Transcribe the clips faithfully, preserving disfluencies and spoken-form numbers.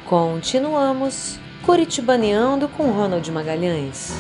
Continuamos curitibaneando com Ronald Magalhães.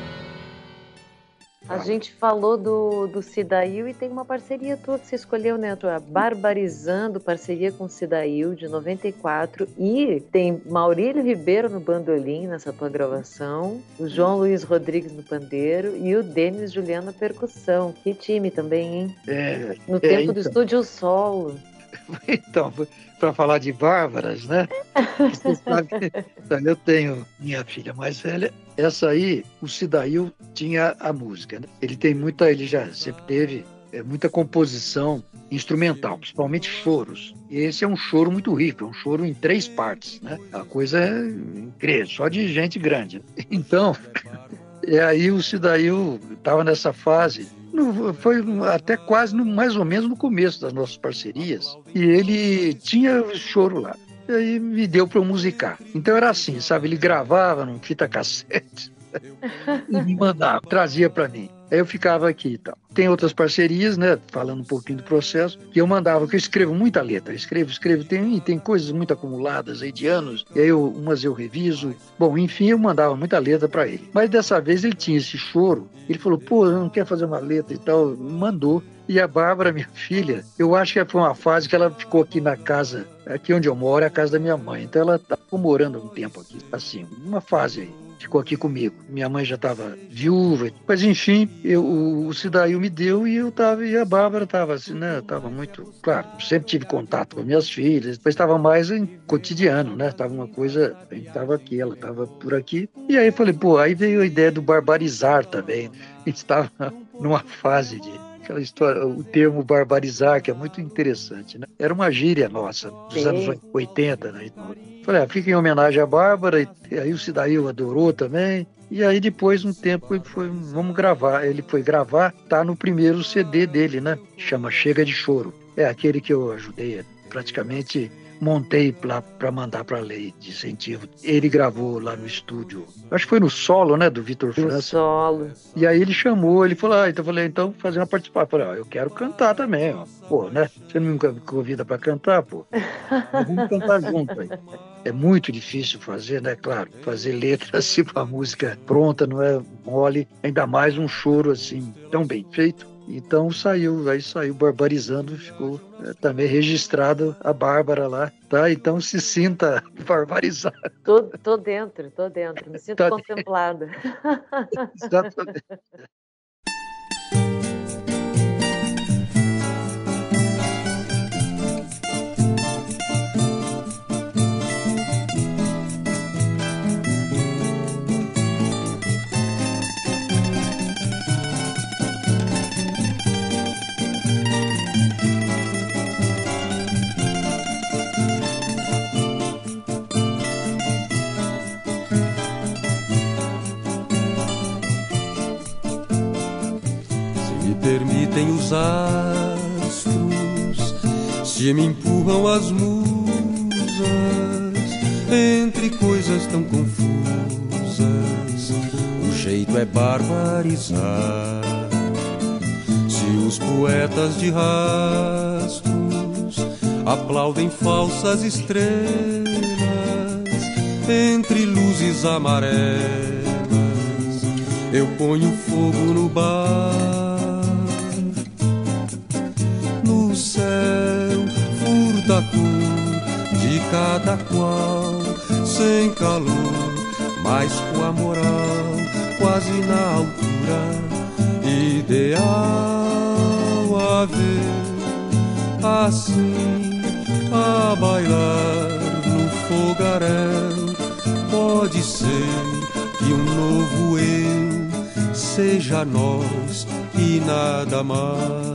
A gente falou do, do Cidail e tem uma parceria tua que você escolheu, né? A Barbarizando, parceria com o Cidail de noventa e quatro. E tem Maurílio Ribeiro no bandolim nessa tua gravação, o João Luiz Rodrigues no pandeiro e o Denis Juliano na percussão. Que time também, hein? É, no é, tempo então. do estúdio solo. Então, para falar de bárbaras, né? Você sabe que eu tenho minha filha mais velha. Essa aí, o Cidail tinha a música, né? Ele tem muita, ele já sempre teve é, muita composição instrumental, principalmente choros. E esse é um choro muito rico, é um choro em três partes, né? A coisa é incrível, só de gente grande. Então, e aí o Cidail estava nessa fase. Foi até quase no, mais ou menos no começo das nossas parcerias, e ele tinha choro lá. E aí me deu para eu musicar. Então era assim, sabe? Ele gravava num fita cassete e me mandava, trazia para mim. Aí eu ficava aqui e tal. Tem outras parcerias, né? Falando um pouquinho do processo, que eu mandava, que eu escrevo muita letra. Escrevo, escrevo, tem, tem coisas muito acumuladas aí de anos, e aí eu, umas eu reviso. Bom, enfim, eu mandava muita letra para ele. Mas dessa vez ele tinha esse choro. Ele falou, pô, eu não quero fazer uma letra e tal. Me mandou. E a Bárbara, minha filha, eu acho que foi uma fase que ela ficou aqui na casa, aqui onde eu moro, é a casa da minha mãe. Então ela tá morando um tempo aqui, assim, uma fase aí. Ficou aqui comigo. Minha mãe já estava viúva. Mas, enfim, eu, o Cidail me deu e eu tava, e a Bárbara estava assim, né? Estava muito... Claro, sempre tive contato com minhas filhas, mas estava mais em cotidiano, né? Estava uma coisa... A gente estava aqui, ela estava por aqui. E aí eu falei, pô, aí veio a ideia do barbarizar também. A gente estava numa fase de... Aquela história, o termo barbarizar, que é muito interessante, né? Era uma gíria nossa, dos Sim. anos oitenta, né? Falei, ah, fica em homenagem à Bárbara, e aí o Cidail adorou também. E aí depois, um tempo, ele foi, vamos gravar. Ele foi gravar, tá no primeiro C D dele, né? Chama Chega de Choro. É aquele que eu ajudei, praticamente montei para mandar para a lei de incentivo. Ele gravou lá no estúdio, acho que foi no solo, né, do Vitor França. No solo. E aí ele chamou, ele falou, ah, então eu falei, então fazer uma participação. Eu falei, ó, eu quero cantar também, ó. Pô, né? Você não me convida para cantar, pô? Vamos cantar junto aí. É muito difícil fazer, né? Claro, fazer letra assim para a música pronta não é mole, ainda mais um choro assim tão bem feito. Então saiu, aí saiu Barbarizando, ficou é, também registrado a Bárbara lá, tá? Então se sinta barbarizada. Tô, tô dentro, tô dentro, me sinto tá contemplada. Exatamente. Permitem os astros, se me empurram as musas, entre coisas tão confusas, o jeito é barbarizar. Se os poetas de rastros aplaudem falsas estrelas, entre luzes amarelas, eu ponho fogo no bar. Da cor de cada qual, sem calor, mas com a moral quase na altura, ideal a ver, assim a bailar no fogaréu. Pode ser que um novo eu seja nós e nada mais.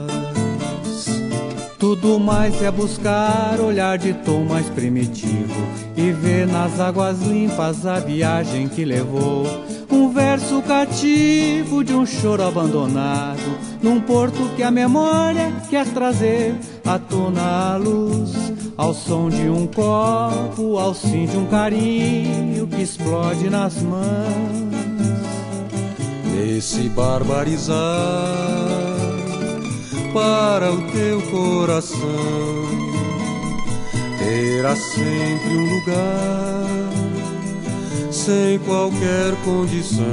Tudo mais é buscar olhar de tom mais primitivo e ver nas águas limpas a viagem que levou. Um verso cativo de um choro abandonado, num porto que a memória quer trazer à tona a luz, ao som de um copo, ao sim de um carinho que explode nas mãos. Nesse barbarizar para o teu coração, terá sempre um lugar, sem qualquer condição,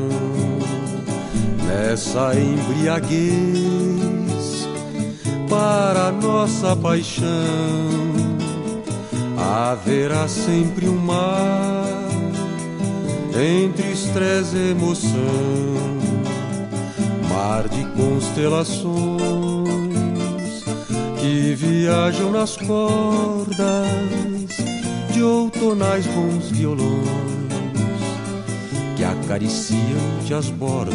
nessa embriaguez para nossa paixão. Haverá sempre um mar entre estresse e emoção, mar de constelações que viajam nas cordas de outonais bons violões que acariciam-te as bordas.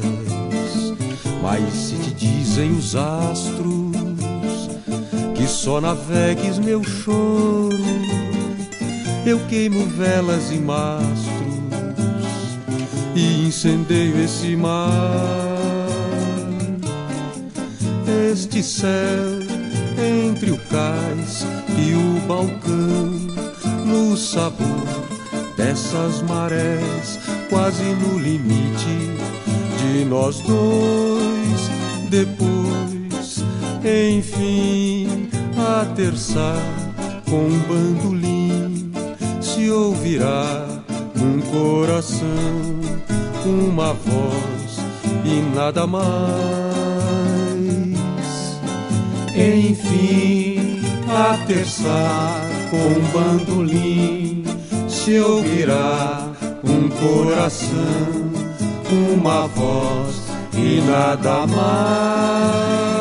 Mas se te dizem os astros que só navegues meu choro, eu queimo velas e mastros e incendeio esse mar. Este céu entre o cais e o balcão, no sabor dessas marés, quase no limite de nós dois. Depois, enfim, a terçar com um bandolim se ouvirá num coração uma voz e nada mais. Enfim, a terçar com um bandolim se ouvirá um coração, uma voz e nada mais.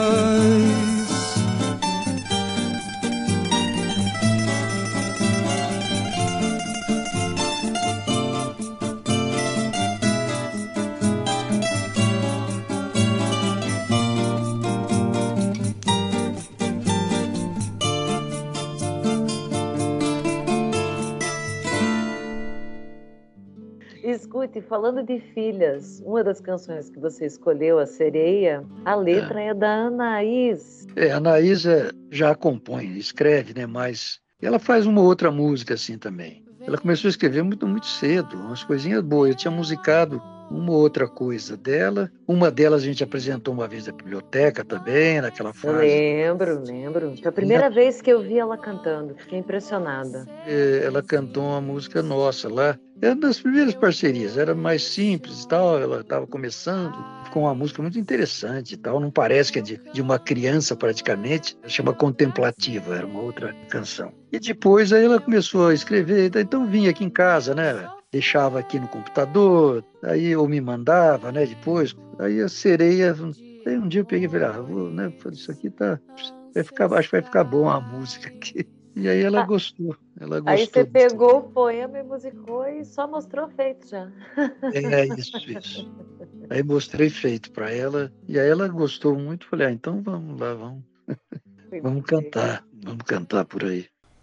Escute, falando de filhas, uma das canções que você escolheu, A Sereia, a letra é, é da Anaís. É, a Anaís é, já compõe, escreve, né? Mas ela faz uma outra música assim também. Ela começou a escrever muito, muito cedo, umas coisinhas boas. Eu tinha musicado uma outra coisa dela. Uma delas a gente apresentou uma vez na biblioteca também, naquela fase. Eu lembro, lembro. Foi a primeira ela... vez que eu vi ela cantando. Fiquei impressionada. É, ela cantou uma música nossa lá. Era uma das primeiras parcerias, era mais simples e tal. Ela estava começando, ficou uma música muito interessante e tal. Não parece que é de, de uma criança praticamente. Chama Contemplativa, era uma outra canção. E depois aí ela começou a escrever. Então vinha aqui em casa, né? Deixava aqui no computador, aí eu me mandava, né, depois, aí a Sereia, aí um dia eu peguei e falei, ah, vou, né, isso aqui tá, vai ficar, acho que vai ficar bom a música aqui, e aí ela ah, gostou, ela gostou. Aí você pegou o poema e musicou e só mostrou feito já. É, isso, isso. Aí mostrei feito para ela, e aí ela gostou muito, falei, ah, então vamos lá, vamos, vamos cantar, vamos cantar por aí.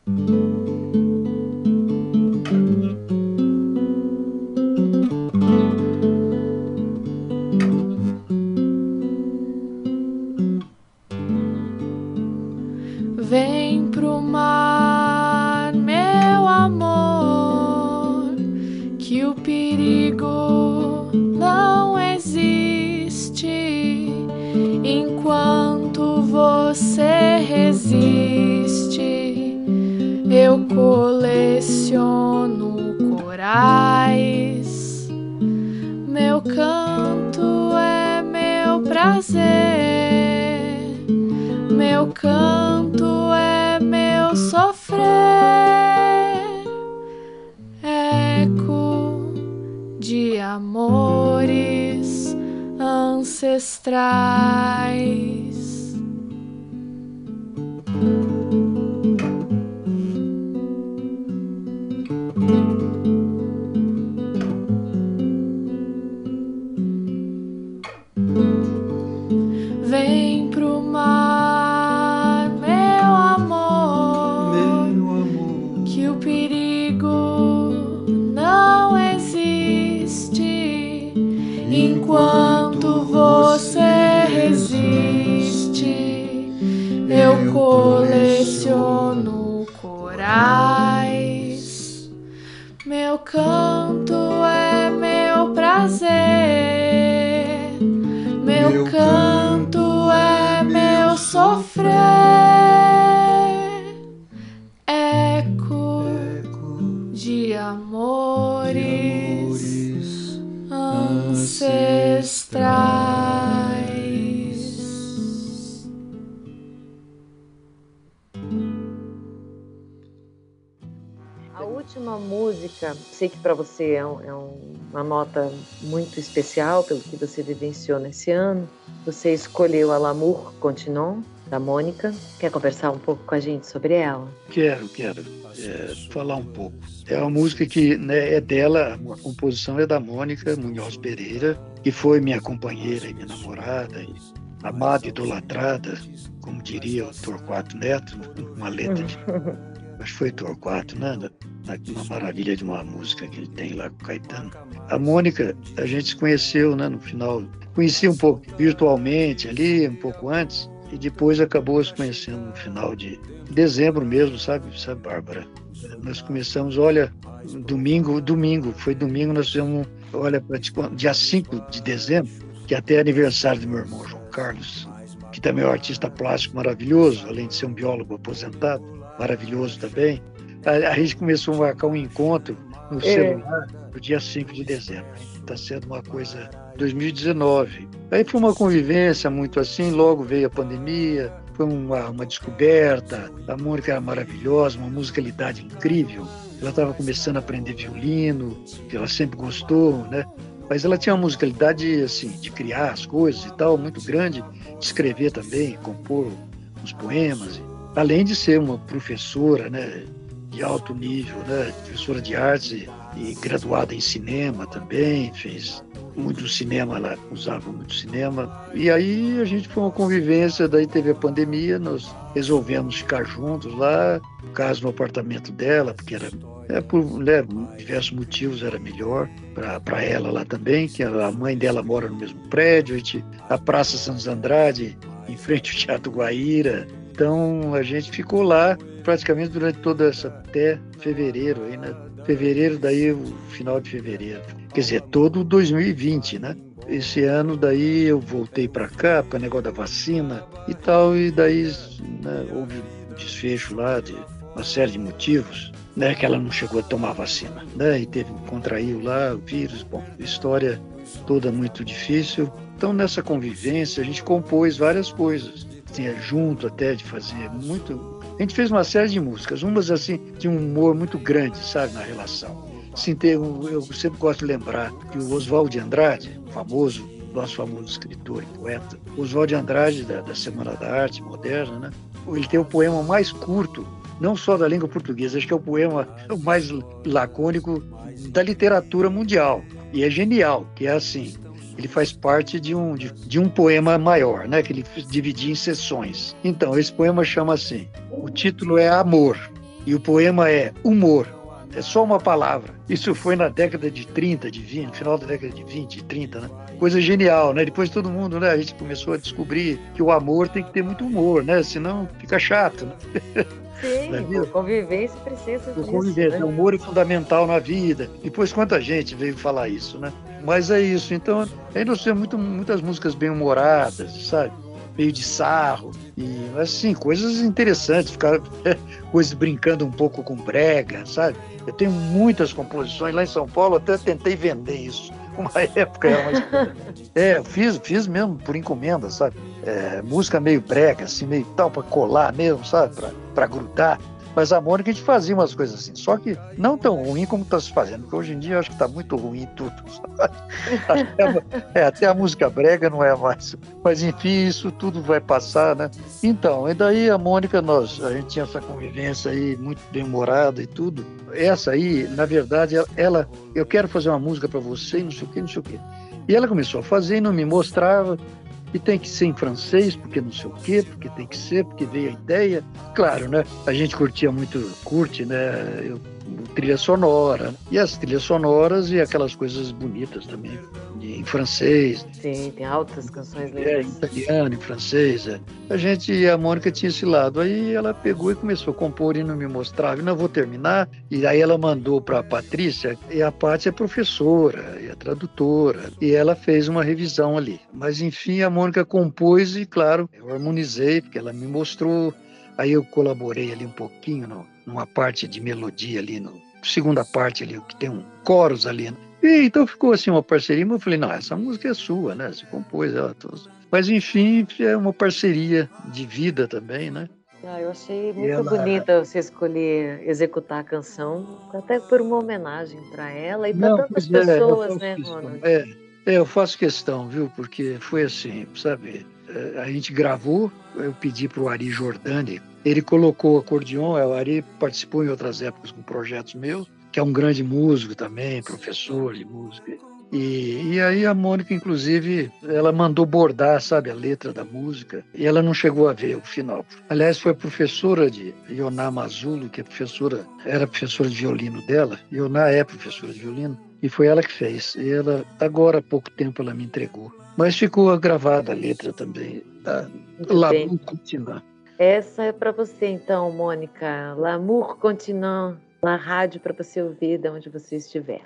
Vem pro mar, meu amor, que o perigo não existe enquanto você resiste. Eu coleciono corais, meu canto é meu prazer, meu canto é meu sofrer, eco de amores ancestrais. Vem pro mar, meu amor, meu amor, que o perigo não existe enquanto você resiste. Eu coleciono corais, meu canto é meu prazer, meu canto é meu sofrer, amores, de amores ancestrais. A última música, sei que para você é, um, é um, uma nota muito especial pelo que você vivenciou nesse ano. Você escolheu a L'amour continue, da Mônica. Quer conversar um pouco com a gente sobre ela? Quero, quero é, falar um pouco. É uma música que, né, é dela, a composição é da Mônica Munhoz Pereira, que foi minha companheira e minha namorada, e amada, idolatrada, como diria o Torquato Neto, uma letra de... Acho que foi Torquato, né? Uma maravilha de uma música que ele tem lá com o Caetano. A Mônica, a gente se conheceu, né, no final, conheci um pouco virtualmente ali, um pouco antes, e depois acabou se conhecendo no final de dezembro mesmo, sabe, sabe, Bárbara? Nós começamos, olha, domingo, domingo, foi domingo, nós fizemos, olha, dia cinco de dezembro, que até é aniversário do meu irmão João Carlos, que também é um artista plástico maravilhoso, além de ser um biólogo aposentado, maravilhoso também. A, a gente começou a marcar um encontro no celular no dia cinco de dezembro. Está sendo uma coisa dois mil e dezenove. Aí foi uma convivência muito assim, logo veio a pandemia, foi uma, uma descoberta. A Mônica era maravilhosa, uma musicalidade incrível. Ela estava começando a aprender violino, que ela sempre gostou, né? Mas ela tinha uma musicalidade assim, de criar as coisas e tal, muito grande, de escrever também, compor uns poemas. Além de ser uma professora, né, de alto nível, né, professora de artes e, e graduada em cinema também, fez muito cinema, ela usava muito cinema. E aí a gente foi uma convivência, daí teve a pandemia, nós resolvemos ficar juntos lá, no caso no apartamento dela, porque era, é, por né, diversos motivos era melhor para ela lá também, que a mãe dela mora no mesmo prédio, a, gente, a Praça Santos Andrade, em frente ao Teatro Guaíra. Então a gente ficou lá praticamente durante toda essa, até fevereiro, aí, né? Fevereiro, daí o final de fevereiro. Quer dizer, todo dois mil e vinte, né? Esse ano daí eu voltei para cá, para o negócio da vacina e tal, e daí né, houve um desfecho lá de uma série de motivos, né? Que ela não chegou a tomar a vacina, né? E teve, contraiu lá o vírus, bom, história toda muito difícil. Então nessa convivência a gente compôs várias coisas. Tinha junto até de fazer muito... A gente fez uma série de músicas, umas assim, de um humor muito grande, sabe, na relação. Assim, tem, eu sempre gosto de lembrar que o Oswald de Andrade, famoso, nosso famoso escritor e poeta, Oswald de Andrade, da, da Semana da Arte Moderna, né? Ele tem o poema mais curto, não só da língua portuguesa, acho que é o poema mais lacônico da literatura mundial. E é genial, que é assim... Ele faz parte de um, de, de um poema maior, né? Que ele dividia em seções. Então, esse poema chama assim, o título é Amor, e o poema é Humor. É só uma palavra. Isso foi na década de trinta, de vinte, no final da década de vinte, trinta, né? Coisa genial, né? Depois todo mundo, né? A gente começou a descobrir que o amor tem que ter muito humor, né? Senão fica chato, né? Sim, a convivência precisa disso. Convivência, né? O humor é fundamental na vida. Depois, quanta gente veio falar isso, né? Mas é isso. Então, aí nós temos muito, muitas músicas bem humoradas, sabe? Meio de sarro. E, assim, coisas interessantes. Ficar coisas brincando um pouco com brega, sabe? Eu tenho muitas composições lá em São Paulo, até tentei vender isso. Uma época era uma... É, eu fiz, fiz mesmo por encomenda, sabe? É, música meio brega, assim, meio tal, para colar mesmo, sabe? Para grudar. Mas a Mônica a gente fazia umas coisas assim, só que não tão ruim como está se fazendo, porque hoje em dia eu acho que está muito ruim tudo. Até a, é, até a música brega não é mais. Mas enfim, isso tudo vai passar, né? Então, e daí a Mônica, nós, a gente tinha essa convivência aí muito bem-humorada e tudo. Essa aí, na verdade, ela, ela eu quero fazer uma música para você e não sei o que, não sei o que. E ela começou a fazer e não me mostrava. E tem que ser em francês, porque não sei o quê, porque tem que ser, porque veio a ideia. Claro, né? A gente curtia muito, curte, né? Eu, trilha sonora. E as trilhas sonoras e aquelas coisas bonitas também, em francês. Sim, tem altas canções lindas. É, em italiano, em francês. É. A gente e a Mônica tinha esse lado. Aí ela pegou e começou a compor e não me mostrava. E não vou terminar. E aí ela mandou para a Patrícia, e a Patrícia é professora, e é tradutora. E ela fez uma revisão ali. Mas enfim, a Mônica compôs e, claro, eu harmonizei, porque ela me mostrou. Aí eu colaborei ali um pouquinho no, numa parte de melodia ali no segunda parte ali, que tem um coros ali, né? E então ficou assim uma parceria, mas eu falei, não, essa música é sua, né? Você compôs ela. Mas enfim, é uma parceria de vida também, né? Ah, eu achei E muito ela... bonita você escolher executar a canção, até por uma homenagem para ela e para Não, tantas pois é, eu pessoas, faço né, questão. Ronald? É, é, eu faço questão, viu? Porque foi assim, sabe? é, A gente gravou, eu pedi para o Ari Jordani, ele colocou o acordeon, é, o Ari participou em outras épocas com projetos meus, que é um grande músico também, professor de música. E, e aí a Mônica, inclusive, ela mandou bordar, sabe, a letra da música, e ela não chegou a ver o final. Aliás, foi a professora de Ioná Mazulo, que é professora, era professora de violino dela, Ioná é professora de violino, e foi ela que fez. E ela, agora há pouco tempo, ela me entregou. Mas ficou gravada a letra também, da Muito bem. L'amour continua. Essa é para você, então, Mônica. L'amour continue, na rádio para você ouvir de onde você estiver.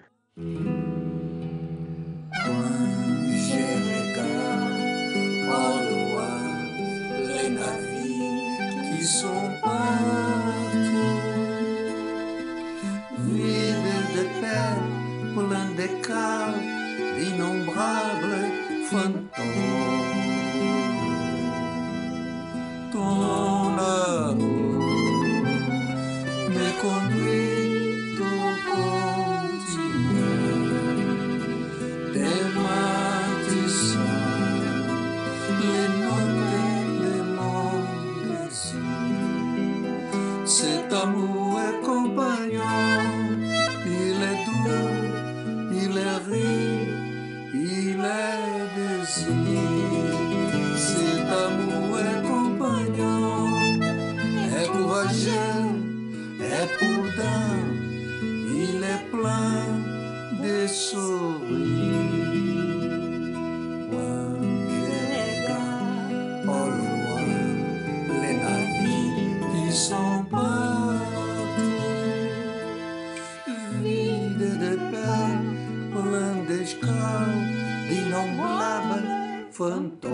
Qui sont partis, vides de paix, plein d'écart, d'innombrables fantômes. Ton amour me conduit au continent, thématisant les notes et les mondes désir. Cet amour est compagnon, il est doux, il est riche, il est désir. Cet amour est compagnon, est courageux, est prudent, il est plein de sourires. Moi, je regarde au loin les navires qui sont partis, vides de paix, pleins d'esclaves, d'innombrables fantômes.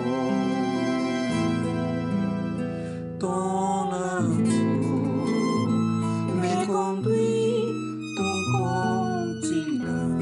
Ton amour me conduit au continent.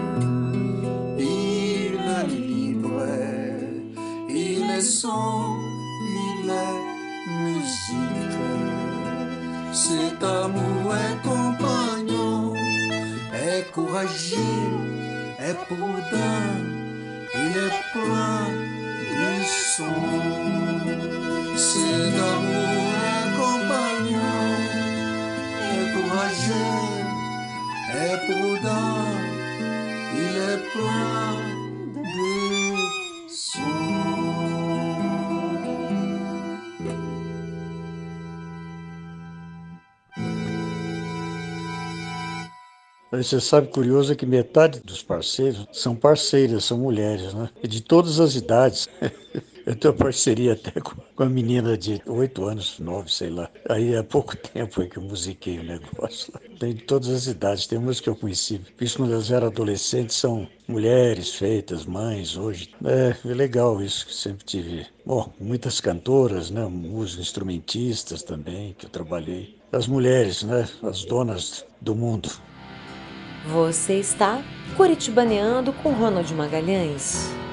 Il est libre, il est son, il est musique. Cet amour est compagnon, est courageux, est prudent, il est plein de son. Cet amour est compagnon, est courageux, est prudent, il est plein de son. Você sabe, curioso é que metade dos parceiros são parceiras, são mulheres, né? E de todas as idades. Eu tenho parceria até com com a menina de oito anos, nove, sei lá. Aí há pouco tempo é que eu musiquei o negócio lá. Tem de todas as idades, tem umas que eu conheci. Fiz quando elas eram adolescentes, são mulheres feitas, mães hoje. É, é legal isso, que sempre tive. Bom, muitas cantoras, né? Músicos, instrumentistas também, que eu trabalhei. As mulheres, né? As donas do mundo. Você está curitibaneando com Ronald Magalhães.